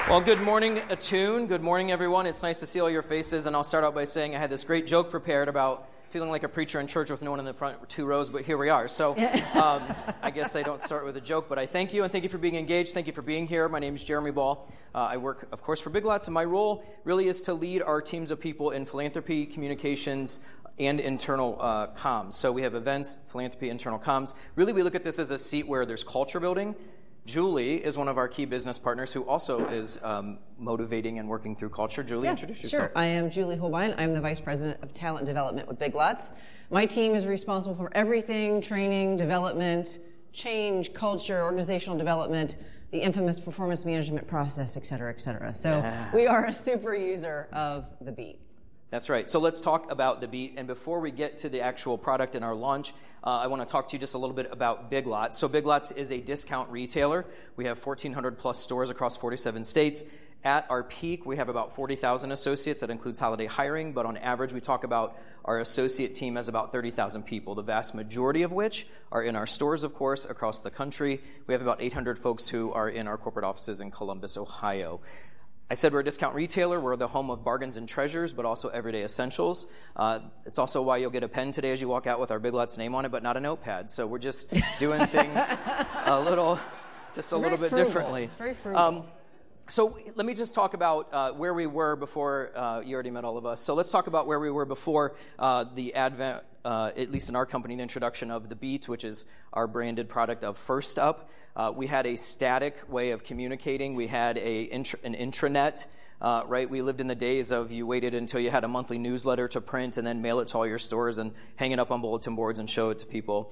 Well, good morning, Attune. Good morning, everyone. It's nice to see all your faces, and I'll start out by saying I had this great joke prepared about feeling like a preacher in church with no one in the front 2 rows, but here we are. So I guess I don't start with a joke, but I thank you, and thank you for being engaged. Thank you for being here. My name is Jeremy Ball. I work, of course, for Big Lots, and my role really is to lead our teams of people in philanthropy, communications, and internal comms. So we have events, philanthropy, internal comms. Really, we look at this as a seat where there's culture building. Julie is one of our key business partners who also is motivating and working through culture. Julie, introduce yourself. Sure. I am Julie Holbein. I'm the Vice President of Talent Development with Big Lots. My team is responsible for everything, training, development, change, culture, organizational development, the infamous performance management process, et cetera, et cetera. So we are a super user of the Beat. That's right. So let's talk about the Beat. And before we get to the actual product and our launch, I want to talk to you just a little bit about Big Lots. So Big Lots is a discount retailer. We have 1,400 plus stores across 47 states. At our peak, we have about 40,000 associates. That includes holiday hiring. But on average, we talk about our associate team as about 30,000 people, the vast majority of which are in our stores, of course, across the country. We have about 800 folks who are in our corporate offices in Columbus, Ohio. I said we're a discount retailer. We're the home of bargains and treasures, but also everyday essentials. It's also why you'll get a pen today as you walk out with our Big Lots name on it, but not a notepad. So we're just doing things a little bit differently. Very frugal. So let me just talk about where we were before you already met all of us. So let's talk about where we were before the advent, at least in our company, the introduction of the Beat, which is our branded product of First Up. We had a static way of communicating. We had an intranet, right? We lived in the days of you waited until you had a monthly newsletter to print and then mail it to all your stores and hang it up on bulletin boards and show it to people.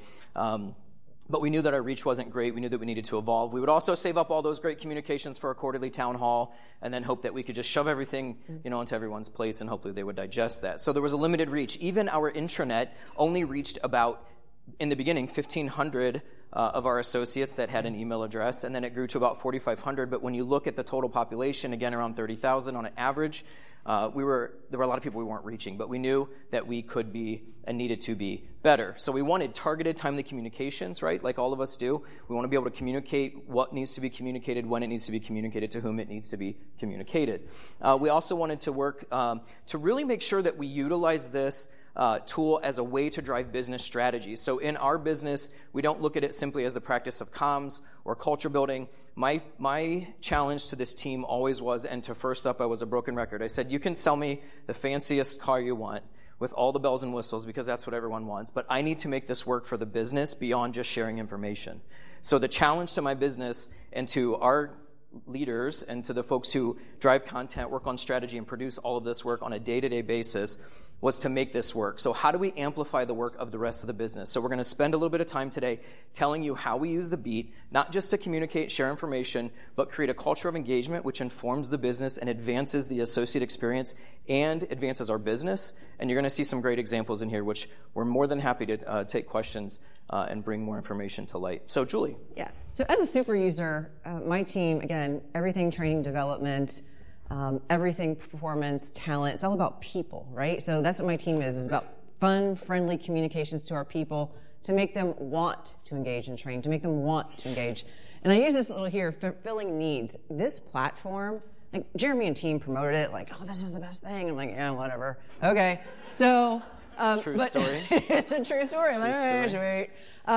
But we knew that our reach wasn't great. We knew that we needed to evolve. We would also save up all those great communications for a quarterly town hall and then hope that we could just shove everything, onto everyone's plates and hopefully they would digest that. So there was a limited reach. Even our intranet only reached about, in the beginning, 1,500 of our associates that had an email address, and then it grew to about 4,500. But when you look at the total population, again, around 30,000 on an average, there were a lot of people we weren't reaching, but we knew that we could be and needed to be better. So we wanted targeted, timely communications, right, like all of us do. We want to be able to communicate what needs to be communicated, when it needs to be communicated, to whom it needs to be communicated. We also wanted to work to really make sure that we utilize this tool as a way to drive business strategies. So in our business, we don't look at it simply as the practice of comms or culture building. My challenge to this team always was, and to First Up, I was a broken record. I said, you can sell me the fanciest car you want with all the bells and whistles because that's what everyone wants, but I need to make this work for the business beyond just sharing information. So the challenge to my business and to our leaders and to the folks who drive content, work on strategy, and produce all of this work on a day-to-day basis was to make this work. So how do we amplify the work of the rest of the business? So we're going to spend a little bit of time today telling you how we use the Beat, not just to communicate, share information, but create a culture of engagement which informs the business and advances the associate experience and advances our business. And you're going to see some great examples in here, which we're more than happy to take questions and bring more information to light. So Julie. Yeah. So as a super user, my team, again, everything training development, everything performance, talent, it's all about people, right? So that's what my team is about fun, friendly communications to our people to make them want to engage in training, to make them want to engage. And I use this little here, fulfilling needs. This platform, like Jeremy and team promoted it, like, oh, this is the best thing. I'm like, yeah, whatever. Okay. So, true story. It's a true story. I'm like, all right, wait.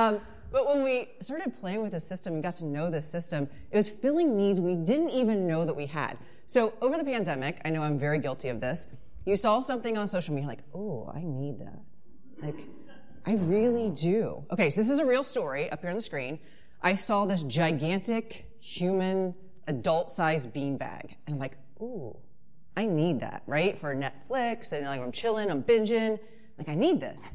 But when we started playing with the system and got to know the system, it was filling needs we didn't even know that we had. So over the pandemic, I know I'm very guilty of this, you saw something on social media like, oh, I need that. Like, I really do. Okay, so this is a real story up here on the screen. I saw this gigantic human adult-sized beanbag. And I'm like, ooh, I need that, right? For Netflix, and like I'm chilling, I'm binging. Like, I need this.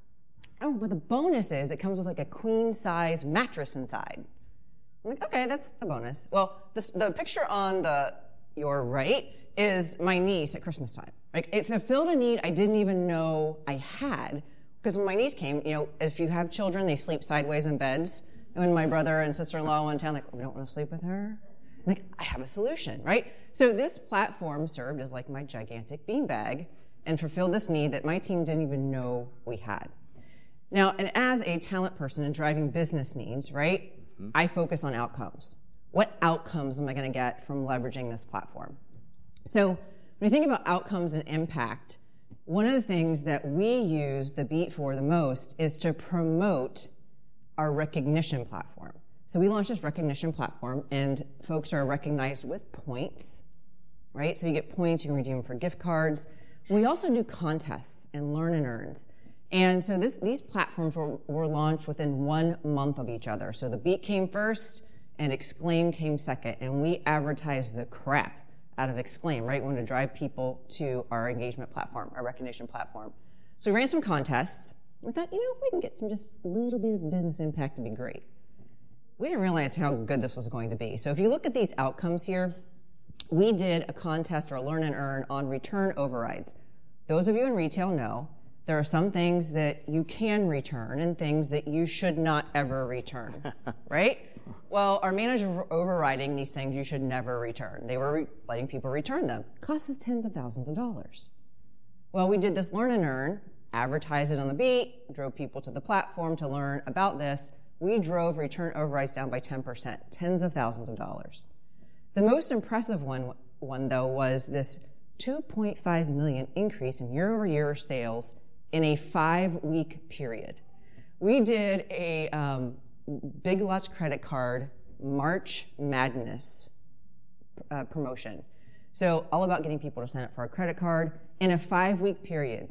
Oh, but the bonus is it comes with like a queen-size mattress inside. I'm like, okay, that's a bonus. Well, the picture on your right is my niece at Christmas time. Like, it fulfilled a need I didn't even know I had. Because when my niece came, if you have children, they sleep sideways in beds. And when my brother and sister-in-law went down, like, we don't want to sleep with her. I'm like, I have a solution, right? So this platform served as like my gigantic beanbag and fulfilled this need that my team didn't even know we had. Now, and as a talent person and driving business needs, right, I focus on outcomes. What outcomes am I going to get from leveraging this platform? So when you think about outcomes and impact, one of the things that we use the Beat for the most is to promote our recognition platform. So we launched this recognition platform, and folks are recognized with points, right? So you get points, you can redeem them for gift cards. We also do contests and learn and earns. And so these platforms were launched within 1 month of each other. So the Beat came first, and Exclaim came second, and we advertised the crap out of Exclaim, right? We want to drive people to our engagement platform, our recognition platform. So we ran some contests. We thought, if we can get some just a little bit of business impact, it'd be great. We didn't realize how good this was going to be. So if you look at these outcomes here, we did a contest or a learn and earn on return overrides. Those of you in retail know there are some things that you can return and things that you should not ever return, right? Well, our managers were overriding these things you should never return. They were letting people return them. Cost us tens of thousands of dollars. Well, we did this learn and earn, advertised it on the Beat, drove people to the platform to learn about this. We drove return overrides down by 10%, tens of thousands of dollars. The most impressive one though, was this 2.5 million increase in year-over-year sales in a 5-week period. We did a Big Lots credit card March Madness promotion. So all about getting people to sign up for a credit card in a 5-week period.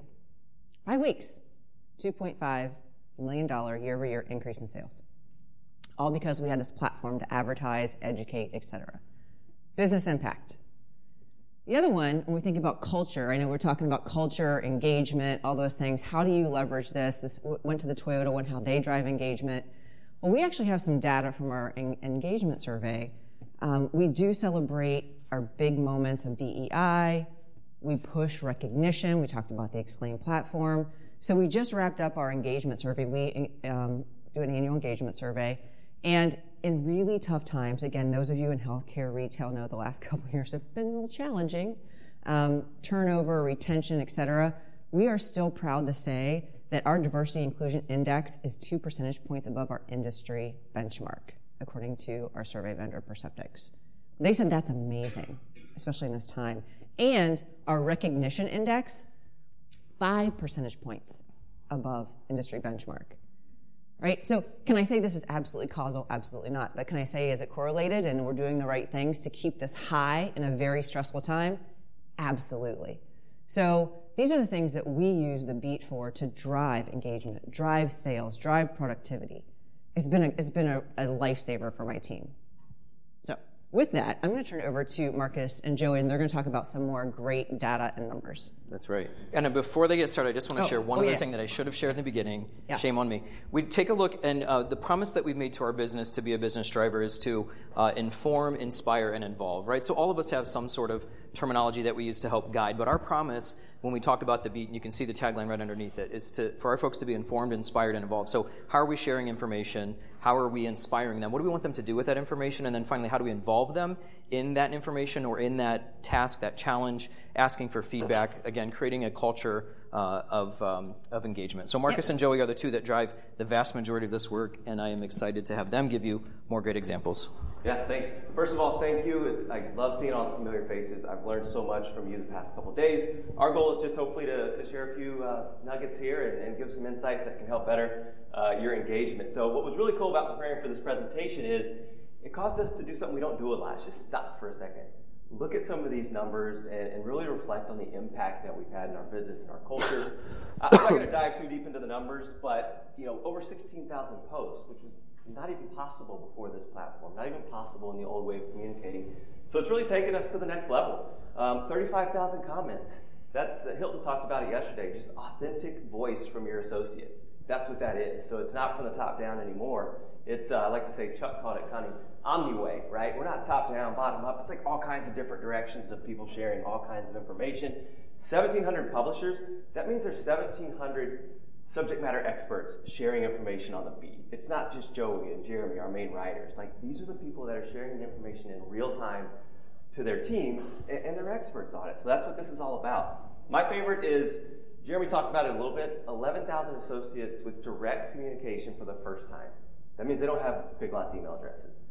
5 weeks, $2.5 million year-over-year increase in sales. All because we had this platform to advertise, educate, etc. Business impact. The other one, when we think about culture, I know we're talking about culture, engagement, all those things. How do you leverage this? This went to the Toyota one, how they drive engagement. Well, we actually have some data from our engagement survey. We do celebrate our big moments of DEI. We push recognition. We talked about the Exclaim platform. So we just wrapped up our engagement survey. We do an annual engagement survey. And in really tough times, again, those of you in healthcare, retail know the last couple of years have been a little challenging, turnover, retention, et cetera, we are still proud to say that our diversity inclusion index is 2 percentage points above our industry benchmark, according to our survey vendor, Perceptyx. They said that's amazing, especially in this time. And our recognition index, 5 percentage points above industry benchmark. Right? So can I say this is absolutely causal? Absolutely not. But can I say, is it correlated and we're doing the right things to keep this high in a very stressful time? Absolutely. So these are the things that we use the Beat for to drive engagement, drive sales, drive productivity. It's been a lifesaver for my team. So with that, I'm going to turn it over to Marcus and Joey, and they're going to talk about some more great data and numbers. That's right. And before they get started, I just want to share one other thing that I should have shared in the beginning. Yeah. Shame on me. We take a look, and the promise that we've made to our business to be a business driver is to inform, inspire, and involve, right? So all of us have some sort of terminology that we use to help guide, but our promise when we talk about the Beat, and you can see the tagline right underneath it, is for our folks to be informed, inspired, and involved. So how are we sharing information? How are we inspiring them? What do we want them to do with that information? And then finally, how do we involve them in that information or in that task, that challenge, asking for feedback, again, creating a culture of engagement. So Marcus and Joey are the two that drive the vast majority of this work, and I am excited to have them give you more great examples. Yeah, thanks. First of all, thank you. I love seeing all the familiar faces. I've learned so much from you the past couple of days. Our goal is just hopefully to share a few nuggets here and give some insights that can help better your engagement. So what was really cool about preparing for this presentation is it caused us to do something we don't do a lot. It's just stop for a second. Look at some of these numbers and really reflect on the impact that we've had in our business and our culture. I'm not going to dive too deep into the numbers, but over 16,000 posts, which was not even possible before this platform, not even possible in the old way of communicating. So it's really taken us to the next level. 35,000 comments. Hilton talked about it yesterday, just authentic voice from your associates. That's what that is. So it's not from the top down anymore. It's, I like to say, Chuck called it kind of omni-way, right? We're not top down, bottom up. It's like all kinds of different directions of people sharing all kinds of information. 1,700 publishers. That means there's 1,700 subject matter experts sharing information on the Beat. It's not just Joey and Jeremy, our main writers. Like, these are the people that are sharing the information in real time to their teams, and they're experts on it. So that's what this is all about. My favorite is, Jeremy talked about it a little bit, 11,000 associates with direct communication for the first time. That means they don't have Big Lots email addresses.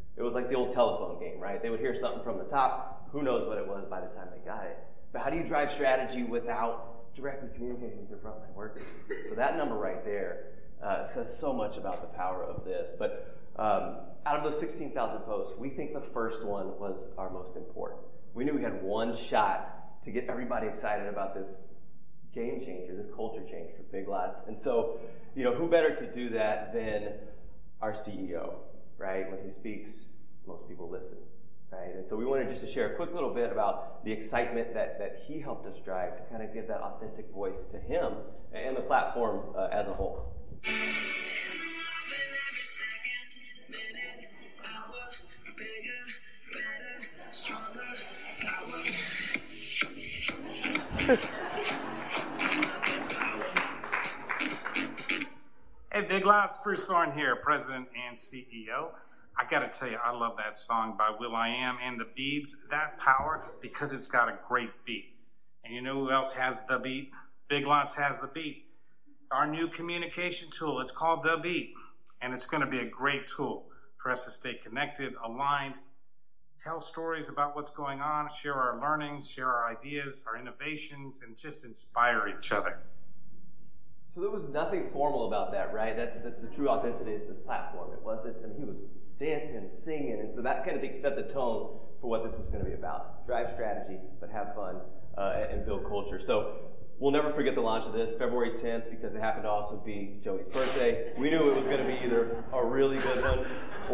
It was like the old telephone game, right? They would hear something from the top. Who knows what it was by the time they got it? But how do you drive strategy without directly communicating with your frontline workers? So that number right there says so much about the power of this. But out of those 16,000 posts, we think the first one was our most important. We knew we had one shot to get everybody excited about this game changer, this culture change for Big Lots. And so, who better to do that than our CEO, right? When he speaks, most people listen, right? And so we wanted just to share a quick little bit about the excitement that he helped us drive to kind of give that authentic voice to him and the platform as a whole. Hey, Big Lots, Bruce Thorne here, President and CEO. I got to tell you, I love that song by will.i.am and the Beebs, That Power, because it's got a great beat. And you know who else has the beat? Big Lots has the beat. Our new communication tool, it's called The Beat, and it's going to be a great tool for us to stay connected, aligned, tell stories about what's going on, share our learnings, share our ideas, our innovations, and just inspire each other. So there was nothing formal about that, right? That's the true authenticity of the platform. It wasn't, he was dancing, singing, and so that kind of set the tone for what this was going to be about. Drive strategy, but have fun and build culture. So we'll never forget the launch of this, February 10th, because it happened to also be Joey's birthday. We knew it was going to be either a really good one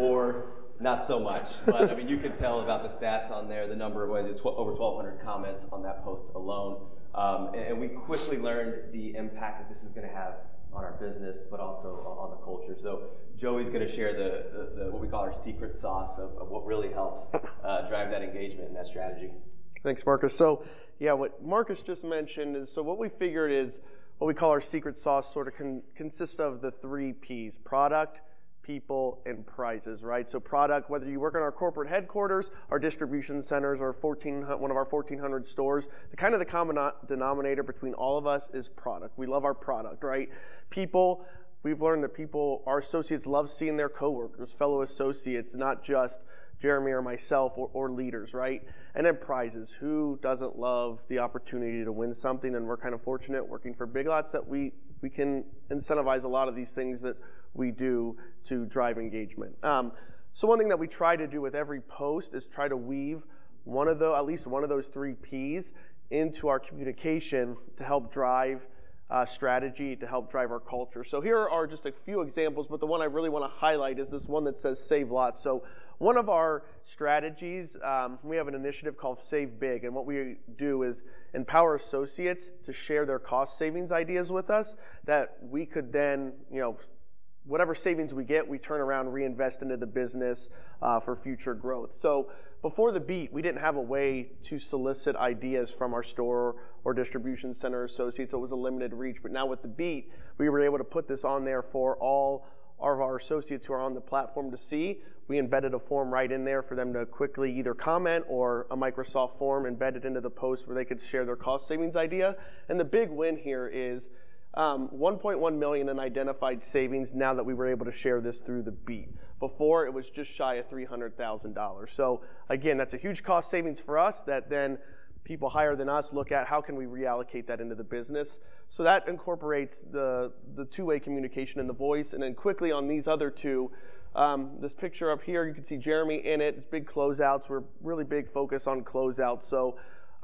or not so much. But you can tell about the stats on there, the number of over 1,200 comments on that post alone. And we quickly learned the impact that this is going to have on our business, but also on the culture. So Joey's going to share the what we call our secret sauce of what really helps drive that engagement and that strategy. Thanks, Marcus. So, yeah, what Marcus just mentioned is, so what we figured is what we call our secret sauce sort of consists of the 3 Ps: product, people, and prizes, right? So product, whether you work on our corporate headquarters, our distribution centers, or one of our 1,400 stores, the common denominator between all of us is product. We love our product, right? People, we've learned that our associates love seeing their coworkers, fellow associates, not just Jeremy or myself or leaders, right? And then prizes. Who doesn't love the opportunity to win something? And we're kind of fortunate working for Big Lots that we can incentivize a lot of these things that we do to drive engagement. So one thing that we try to do with every post is try to weave at least one of those 3 Ps into our communication to help drive strategy, to help drive our culture. So here are just a few examples, but the one I really want to highlight is this one that says Save Lots. So one of our strategies, we have an initiative called Save Big, and what we do is empower associates to share their cost savings ideas with us that we could then, whatever savings we get, we turn around and reinvest into the business for future growth. So before the Beat, we didn't have a way to solicit ideas from our store or distribution center associates. So it was a limited reach. But now with the Beat, we were able to put this on there for all of our associates who are on the platform to see. We embedded a form right in there for them to quickly either comment or a Microsoft form embedded into the post where they could share their cost savings idea. And the big win here is 1.1 million in identified savings now that we were able to share this through the Beat. Before, it was just shy of $300,000. So again, that's a huge cost savings for us that then people higher than us look at how can we reallocate that into the business. So that incorporates the two-way communication and the voice. And then quickly on these other 2, this picture up here, you can see Jeremy in it. It's big closeouts. We're really big focus on closeouts. So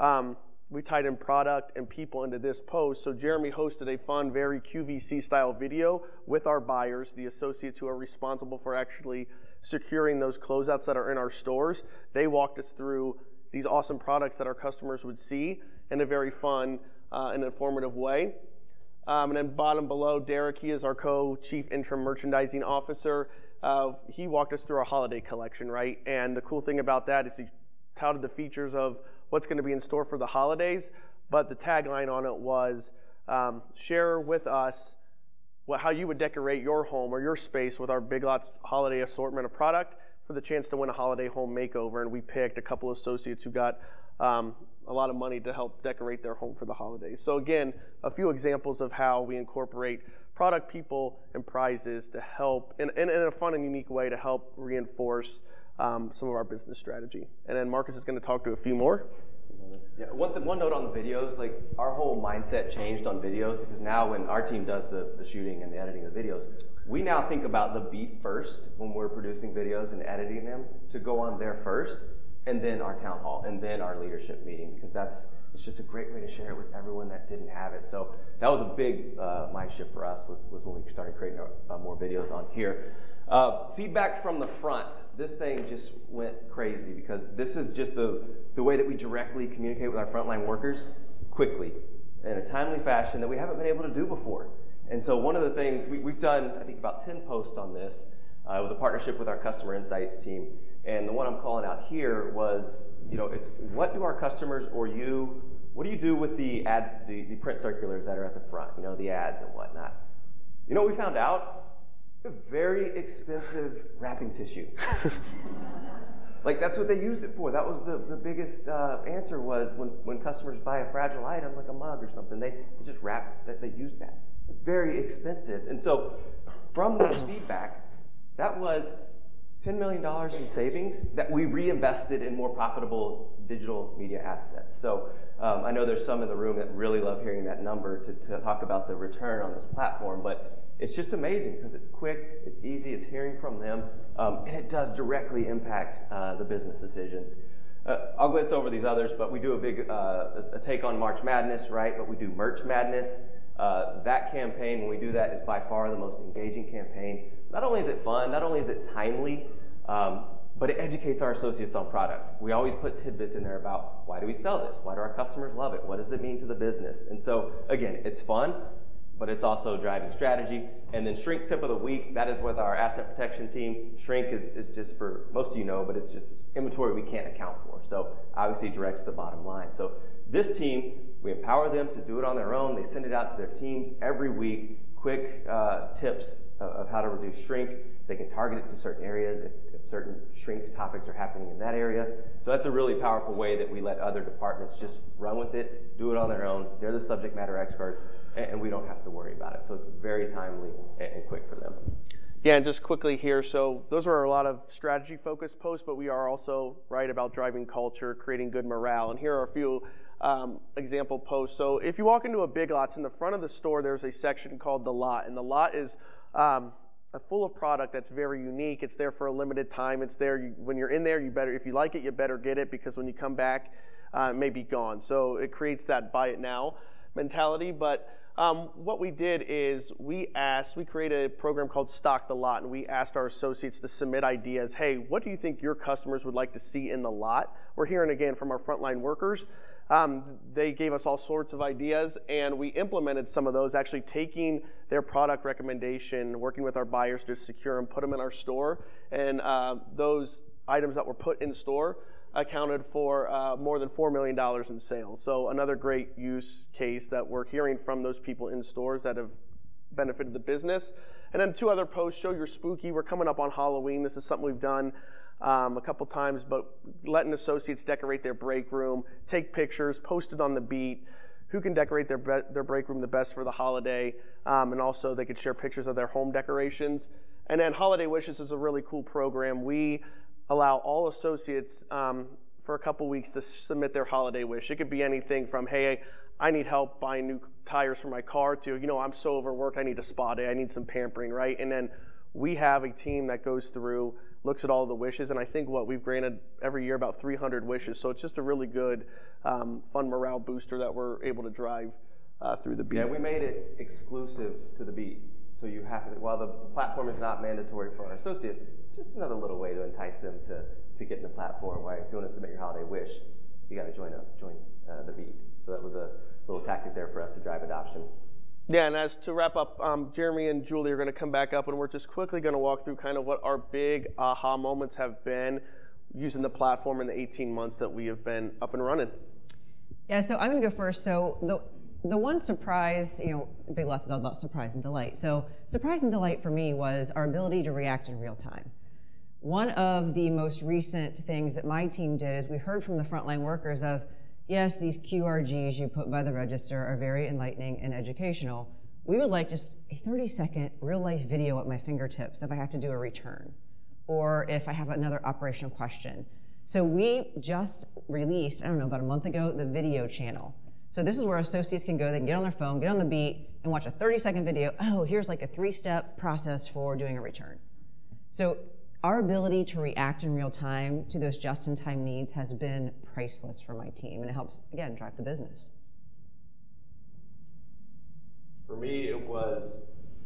we tied in product and people into this post. So Jeremy hosted a fun, very QVC-style video with our buyers, the associates who are responsible for actually securing those closeouts that are in our stores. They walked us through these awesome products that our customers would see in a very fun and informative way. And then bottom below, Derek, he is our co-chief interim merchandising officer. He walked us through our holiday collection, right? And the cool thing about that is he touted the features of what's going to be in store for the holidays, but the tagline on it was, share with us how you would decorate your home or your space with our Big Lots holiday assortment of product for the chance to win a holiday home makeover. And we picked a couple of associates who got a lot of money to help decorate their home for the holidays. So again, a few examples of how we incorporate product, people, and prizes to help, in a fun and unique way, to help reinforce some of our business strategy. And then Marcus is going to talk to a few more. Yeah, one note on the videos, like our whole mindset changed on videos because now when our team does the shooting and the editing of the videos, we now think about the beat first when we're producing videos and editing them to go on there first, and then our town hall, and then our leadership meeting, because it's just a great way to share it with everyone that didn't have it. So that was a big mind shift for us was when we started creating more videos on here. Feedback from the front. This thing just went crazy because this is just the way that we directly communicate with our frontline workers quickly in a timely fashion that we haven't been able to do before. And so one of the things, we've done, I think, about 10 posts on this. It was a partnership with our customer insights team. And the one I'm calling out here was, it's what do our customers or you, what do you do with the print circulars that are at the front, the ads and whatnot? You know what we found out? Very expensive wrapping tissue. Like that's what they used it for. That was the biggest answer was when customers buy a fragile item like a mug or something, they just wrap that, they use that. It's very expensive. And so from this feedback, that was $10 million in savings that we reinvested in more profitable digital media assets. So I know there's some in the room that really love hearing that number to talk about the return on this platform, but it's just amazing because it's quick, it's easy, it's hearing from them, and it does directly impact the business decisions. I'll glance over these others, but we do a big a take on March Madness, right? But we do Merch Madness. That campaign, when we do that, is by far the most engaging campaign. Not only is it fun, not only is it timely, but it educates our associates on product. We always put tidbits in there about why do we sell this? Why do our customers love it? What does it mean to the business? And so, again, it's fun, but it's also driving strategy. And then Shrink Tip of the Week, that is with our asset protection team. Shrink is just for, most of you know, but it's just inventory we can't account for. So obviously it directs the bottom line. So this team, we empower them to do it on their own. They send it out to their teams every week, quick tips of how to reduce shrink. They can target it to certain areas if certain shrink topics are happening in that area. So that's a really powerful way that we let other departments just run with it, do it on their own. They're the subject matter experts, and we don't have to worry about it. So it's very timely and quick for them. Yeah, and just quickly here, so those are a lot of strategy-focused posts, but we are also right about driving culture, creating good morale. And here are a few example posts. So if you walk into a Big Lots, in the front of the store, there's a section called The Lot, and The Lot is full of product that's very unique. It's there for a limited time. It's there when you're in there. You better, if you like it, you better get it because when you come back, it may be gone. So it creates that buy it now mentality. But what we did is we created a program called Stock the Lot, and we asked our associates to submit ideas. Hey, what do you think your customers would like to see in the lot? We're hearing again from our frontline workers. They gave us all sorts of ideas, and we implemented some of those, actually taking their product recommendation, working with our buyers to secure them, put them in our store, and those items that were put in store accounted for more than $4 million in sales. So another great use case that we're hearing from those people in stores that have benefited the business. And then two other posts, Show Your Spooky. We're coming up on Halloween. This is something we've done a couple times, but letting associates decorate their break room, take pictures, post it on the beat, who can decorate their break room the best for the holiday, and also they could share pictures of their home decorations. And then Holiday Wishes is a really cool program. We allow all associates for a couple weeks to submit their holiday wish. It could be anything from, hey, I need help buying new tires for my car, to, I'm so overworked, I need a spa day, I need some pampering, right? And then we have a team that goes through, looks at all the wishes, and I think we've granted every year about 300 wishes. So it's just a really good, fun morale booster that we're able to drive through the beat. Yeah, we made it exclusive to the beat. So you have to, while the platform is not mandatory for our associates, just another little way to entice them to get in the platform. Where if you want to submit your holiday wish, you got to join the beat. So that was a little tactic there for us to drive adoption. Yeah, and as to wrap up, Jeremy and Julie are going to come back up, and we're just quickly going to walk through kind of what our big aha moments have been using the platform in the 18 months that we have been up and running. Yeah, so I'm going to go first. So the one surprise, Big Lots is all about surprise and delight. So surprise and delight for me was our ability to react in real time. One of the most recent things that my team did is we heard from the frontline workers of, yes, these QRGs you put by the register are very enlightening and educational. We would like just a 30-second real-life video at my fingertips if I have to do a return. or if I have another operational question. So we just released, I don't know, about a month ago, the video channel. So this is where associates can go, they can get on their phone, get on the Beat, and watch a 30-second video. Oh, here's like a 3-step process for doing a return. So our ability to react in real time to those just-in-time needs has been priceless for my team, and it helps, again, drive the business. For me, it was,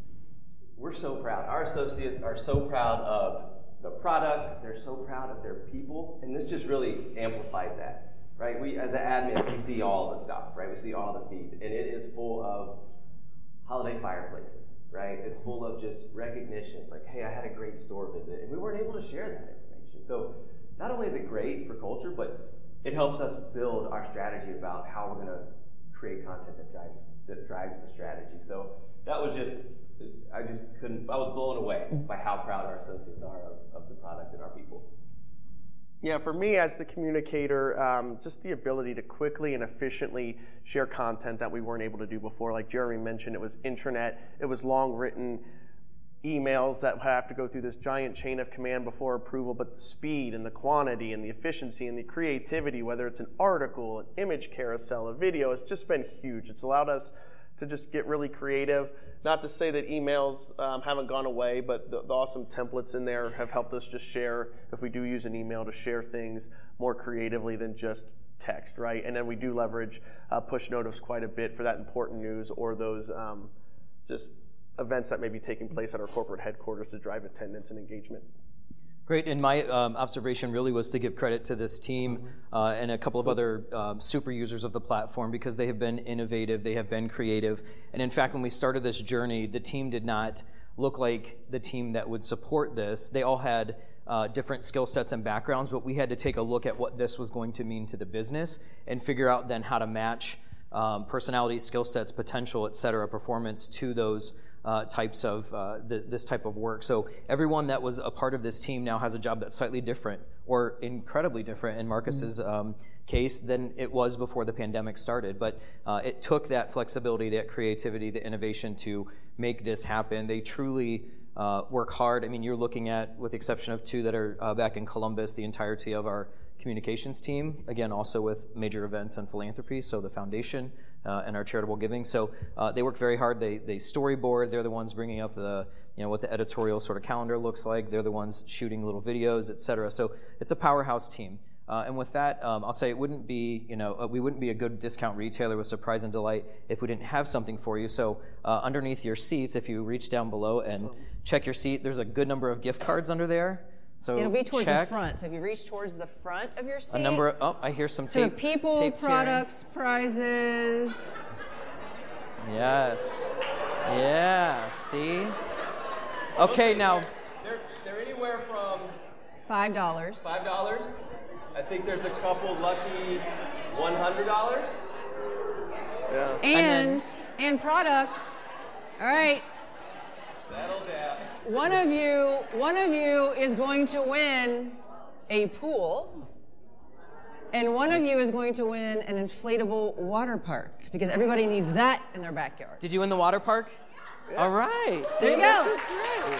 we're so proud. Our associates are so proud of the product, they're so proud of their people, and this just really amplified that, right? We, as admins, we see all the stuff, right? We see all the feeds, and it is full of holiday fireplaces, right? It's full of just recognitions, like, hey, I had a great store visit, and we weren't able to share that information. So not only is it great for culture, but it helps us build our strategy about how we're gonna create content that drives the strategy. So that was just, I was blown away by how proud our associates are of the product and our people. Yeah, for me as the communicator, just the ability to quickly and efficiently share content that we weren't able to do before. Like Jeremy mentioned, it was intranet, it was long written emails that have to go through this giant chain of command before approval, but the speed and the quantity and the efficiency and the creativity, whether it's an article, an image carousel, a video, it's just been huge. It's allowed us to just get really creative. Not to say that emails haven't gone away, but the awesome templates in there have helped us just share, if we do use an email, to share things more creatively than just text, right? And then we do leverage push notifs quite a bit for that important news or those just events that may be taking place at our corporate headquarters to drive attendance and engagement. Great, and my observation really was to give credit to this team and a couple of other super users of the platform because they have been innovative, they have been creative, and in fact, when we started this journey, the team did not look like the team that would support this. They all had different skill sets and backgrounds, but we had to take a look at what this was going to mean to the business and figure out then how to match personality, skill sets, potential, et cetera, performance to those types of this type of work. So everyone that was a part of this team now has a job that's slightly different or incredibly different in Marcus's case than it was before the pandemic started. But it took that flexibility, that creativity, the innovation to make this happen. They truly work hard. I mean, you're looking at, with the exception of two that are back in Columbus, the entirety of our communications team, again, also with major events and philanthropy, so the foundation and our charitable giving. So they work very hard. They storyboard. They're the ones bringing up the, what the editorial sort of calendar looks like. They're the ones shooting little videos, et cetera. So it's a powerhouse team. And with that, I'll say it wouldn't be, we wouldn't be a good discount retailer with surprise and delight if we didn't have something for you. So underneath your seats, if you reach down below and check your seat, there's a good number of gift cards under there. So it'll be towards the front. So if you reach towards the front of your seat. I hear some so tape. People, tape products, prizes. Yes. Yeah, see? Okay, now. They're anywhere from $5. $5. I think there's a couple lucky $100. Yeah. And product. All right. Settle down. One of you is going to win a pool, and one of you is going to win an inflatable water park because everybody needs that in their backyard. Did you win the water park? Yeah. All right. See, there you go. This is great.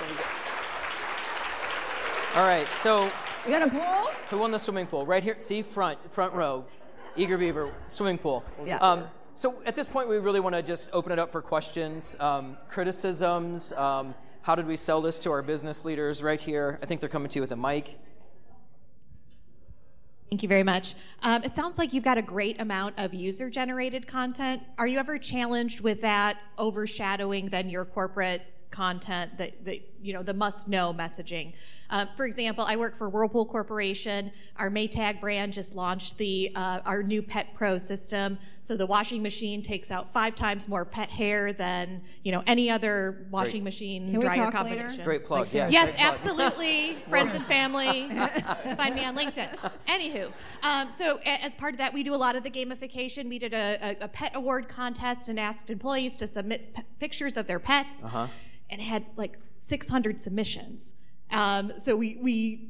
All right, so. You got a pool? Who won the swimming pool? Right here. See, front row. Eager Beaver, swimming pool. Yeah. So at this point, we really want to just open it up for questions, criticisms. How did we sell this to our business leaders right here? I think they're coming to you with a mic. Thank you very much. It sounds like you've got a great amount of user-generated content. Are you ever challenged with that overshadowing then your corporate content, the must-know messaging? For example, I work for Whirlpool Corporation. Our Maytag brand just launched our new Pet Pro system. So the washing machine takes out 5 times more pet hair than any other washing machine dryer combination. Later? Great plug. Yeah. Yes, absolutely. Friends and family. Find me on LinkedIn. Anywho, so as part of that, we do a lot of the gamification. We did a pet award contest and asked employees to submit pictures of their pets, and had like 600 submissions. So we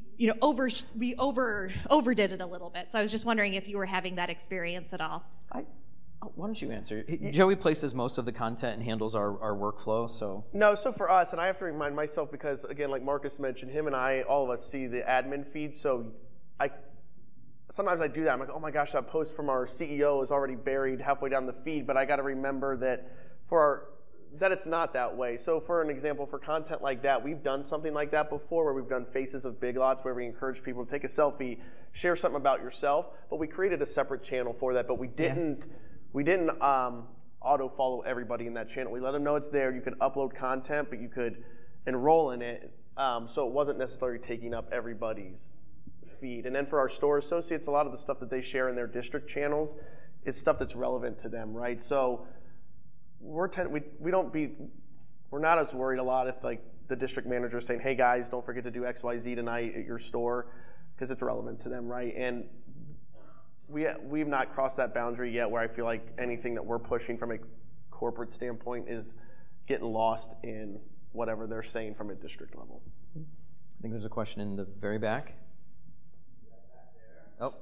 overdid it a little bit. So I was just wondering if you were having that experience at all. Why don't you answer? Joey places most of the content and handles our workflow, so. No, so for us, and I have to remind myself because, again, like Marcus mentioned, him and I, all of us see the admin feed, so sometimes I do that. I'm like, oh my gosh, that post from our CEO is already buried halfway down the feed, but I got to remember that that it's not that way. So for an example, for content like that, we've done something like that before where we've done Faces of Big Lots where we encourage people to take a selfie, share something about yourself, but we created a separate channel for that, but we didn't auto follow everybody in that channel. We let them know it's there. You could upload content, but you could enroll in it. So it wasn't necessarily taking up everybody's feed. And then for our store associates, a lot of the stuff that they share in their district channels is stuff that's relevant to them, right? So we're not as worried a lot if like the district manager is saying, hey guys, don't forget to do XYZ tonight at your store, because it's relevant to them, right? And we've not crossed that boundary yet where I feel like anything that we're pushing from a corporate standpoint is getting lost in whatever they're saying from a district level. I think there's a question in the very back. Oh.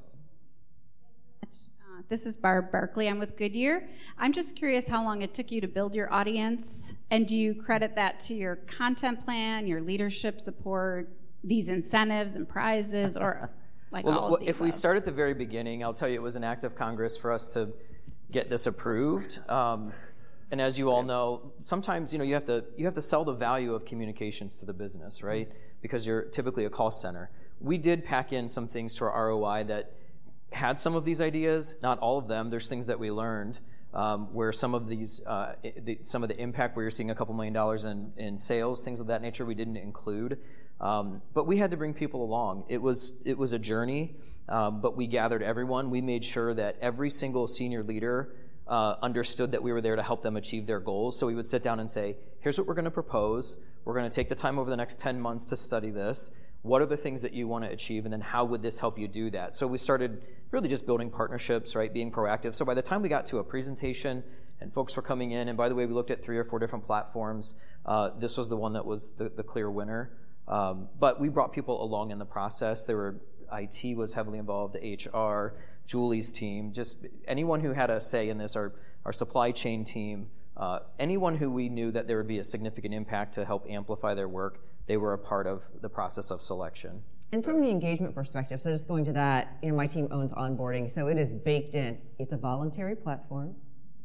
This is Barb Barkley. I'm with Goodyear. I'm just curious how long it took you to build your audience, and do you credit that to your content plan, your leadership support, these incentives and prizes, or like all of the if above? we start at the very beginning, I'll tell you it was an act of Congress for us to get this approved. And as you all know, sometimes you have to sell the value of communications to the business, right? Because you're typically a cost center. We did pack in some things to our ROI that had some of these ideas, not all of them. There's things that we learned where some of these, some of the impact where you're seeing a couple $1 million in sales, things of that nature, we didn't include. But we had to bring people along. It was a journey, but we gathered everyone. We made sure that every single senior leader understood that we were there to help them achieve their goals. So we would sit down and say, here's what we're going to propose. We're going to take the time over the next 10 months to study this. What are the things that you want to achieve, and then how would this help you do that? So we started really just building partnerships, right, being proactive. So by the time we got to a presentation and folks were coming in, and by the way, we looked at 3 or 4 different platforms. This was the one that was the clear winner. But we brought people along in the process. IT was heavily involved, HR, Julie's team, just anyone who had a say in this, our supply chain team, anyone who we knew that there would be a significant impact to help amplify their work, they were a part of the process of selection. And from the engagement perspective, so just going to that, my team owns onboarding, so it is baked in. It's a voluntary platform.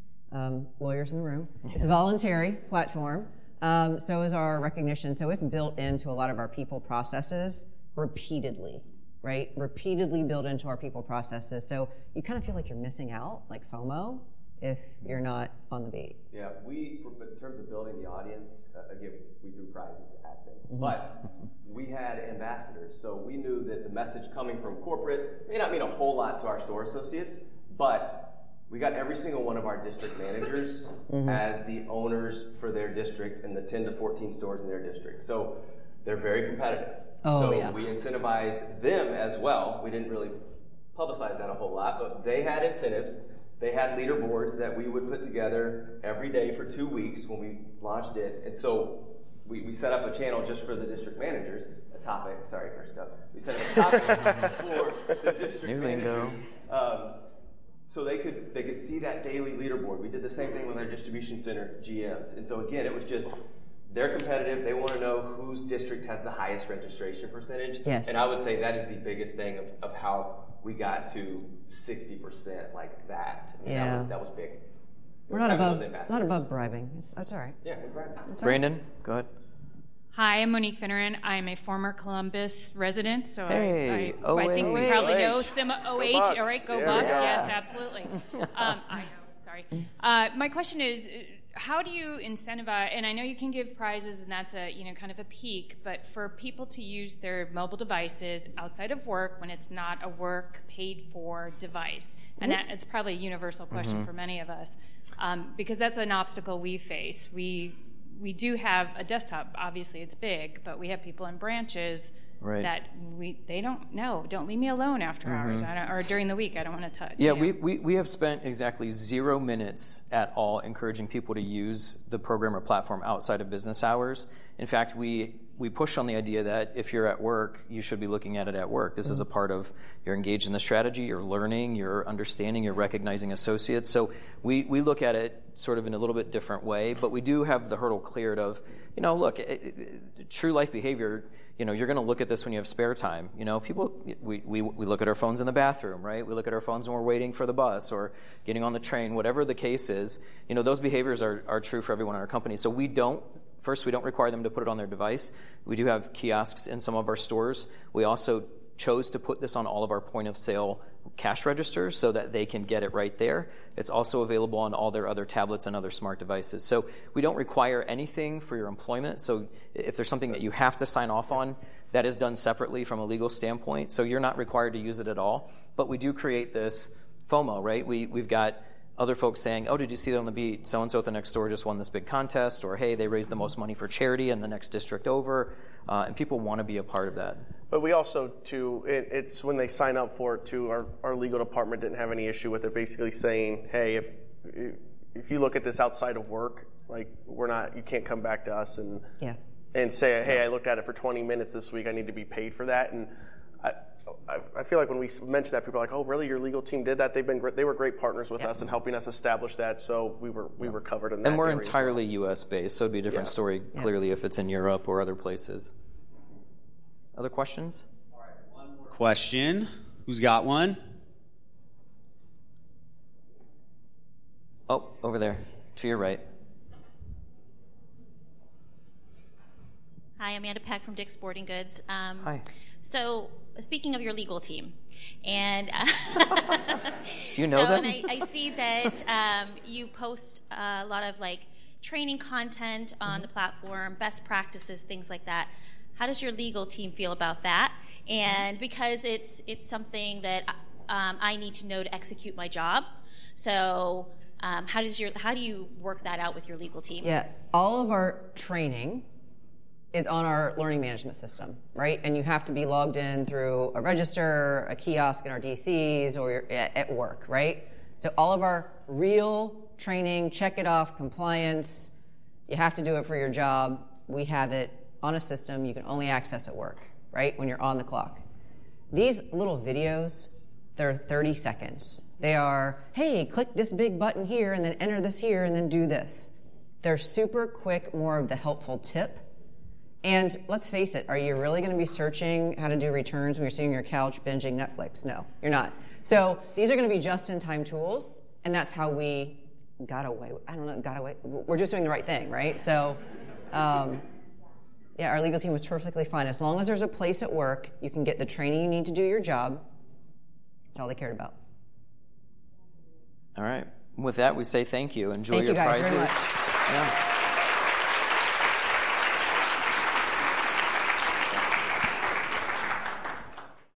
Lawyers in the room. It's a voluntary platform. So is our recognition. So it's built into a lot of our people processes repeatedly, right? Repeatedly built into our people processes. So you kind of feel like you're missing out, like FOMO, if you're not on the beat. Yeah, in terms of building the audience, again, we threw prizes at them. Mm-hmm. But we had ambassadors, so we knew that the message coming from corporate may not mean a whole lot to our store associates, but we got every single one of our district managers as the owners for their district and the 10 to 14 stores in their district. So they're very competitive. We incentivized them as well. We didn't really publicize that a whole lot, but they had incentives. They had leaderboards that we would put together every day for 2 weeks when we launched it. And so we set up a channel just for the district managers, a topic. Sorry, first up. We set up a topic for the district managers. So they could see that daily leaderboard. We did the same thing with our distribution center GMs. And so again, it was just, they're competitive. They want to know whose district has the highest registration percentage. Yes. And I would say that is the biggest thing of how we got to 60% like that. I mean, that was big. We're not above bribing. That's all right. Yeah, we're bribing. Brandon, go ahead. Hi, I'm Monique Finneran. I'm a former Columbus resident, so hey, I think we probably know Sima OH. All right, go Bucks. Yeah. Yes, absolutely. I know, sorry. My question is, how do you incentivize, and I know you can give prizes and that's a kind of a peak, but for people to use their mobile devices outside of work when it's not a work paid for device, and that it's probably a universal question for many of us, because that's an obstacle we face. We do have a desktop, obviously it's big, but we have people in branches that they don't know. Don't leave me alone after hours or during the week. I don't want to touch. Yeah, we have spent exactly 0 minutes at all encouraging people to use the program or platform outside of business hours. In fact, we we push on the idea that if you're at work, you should be looking at it at work. This is a part of, you're engaged in the strategy, you're learning, you're understanding, you're recognizing associates. So we look at it sort of in a little bit different way, but we do have the hurdle cleared of, look, true life behavior, you're going to look at this when you have spare time. People, we look at our phones in the bathroom, right? We look at our phones when we're waiting for the bus or getting on the train, whatever the case is. Those behaviors are true for everyone in our company. So we don't require them to put it on their device. We do have kiosks in some of our stores. We also chose to put this on all of our point of sale cash registers so that they can get it right there. It's also available on all their other tablets and other smart devices. So we don't require anything for your employment. So if there's something that you have to sign off on, that is done separately from a legal standpoint. So you're not required to use it at all. But we do create this FOMO, right? We've got other folks saying, oh, did you see that on the beat? So-and-so at the next store just won this big contest, or hey, they raised the most money for charity in the next district over, and people want to be a part of that. But we also, too, it's when they sign up for it, too, our legal department didn't have any issue with it, basically saying, hey, if you look at this outside of work, like, you can't come back to us and say, hey, I looked at it for 20 minutes this week, I need to be paid for that. And I feel like when we mention that, people are like, "Oh, really? Your legal team did that?" They were great partners with us in helping us establish that. So we were covered in that. And we're entirely U.S. based, so it'd be a different story clearly if it's in Europe or other places. Other questions? All right, one more question. Who's got one? Oh, over there, to your right. Hi, Amanda Peck from Dick's Sporting Goods. Hi. So, speaking of your legal team, and do you know them? And I see that you post a lot of training content on the platform, best practices, things like that. How does your legal team feel about that? And because it's something that I need to know to execute my job, so how do you work that out with your legal team? Yeah, all of our training is on our learning management system, right? And you have to be logged in through a register, a kiosk in our DCs, or you're at work, right? So all of our real training, check it off, compliance, you have to do it for your job. We have it on a system you can only access at work, right? When you're on the clock. These little videos, they're 30 seconds. They are, hey, click this big button here and then enter this here and then do this. They're super quick, more of the helpful tip. And let's face it, are you really going to be searching how to do returns when you're sitting on your couch binging Netflix? No, you're not. So these are going to be just-in-time tools, and that's how we got away. We're just doing the right thing, right? So, our legal team was perfectly fine. As long as there's a place at work, you can get the training you need to do your job. That's all they cared about. All right. With that, we say thank you. Enjoy your prizes. Thank you guys very much. Yeah.